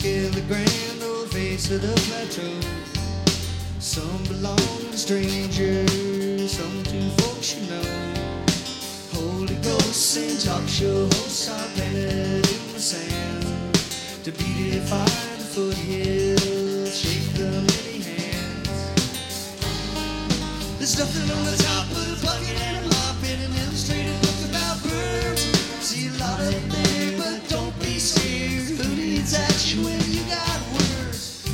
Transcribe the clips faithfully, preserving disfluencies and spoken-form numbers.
scale the grand old face of the plateau. Some belong to strangers, some to folks you know. Holy ghosts and talk show hosts are planted in the sand to beautify the foothills, shape the many hands. There's nothing on the top of the bucket and a mop in an illustrated book about birds. See a lot of there, but don't be scared. Who needs action when you got words?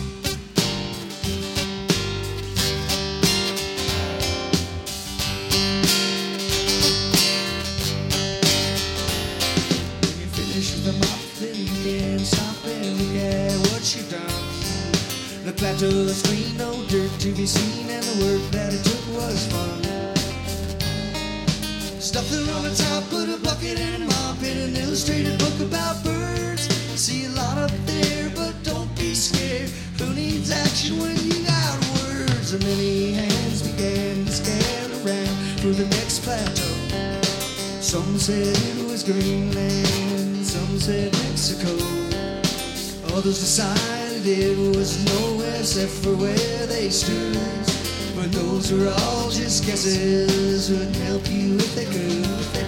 When you finish with the mop, then you can stop and look at what you've done. The plateau screen, no dirt to be seen, and the work that it took was fun. Stuff it on the top, put a bucket in a mop in an illustrated book about birds. See a lot up there, but don't be scared. Who needs action when you got words? And many hands began to scan around for the next plateau. Some said it was Greenland, some said Mexico. Others decided it was nowhere except for where they stood. But those were all just guesses, wouldn't help you if they could.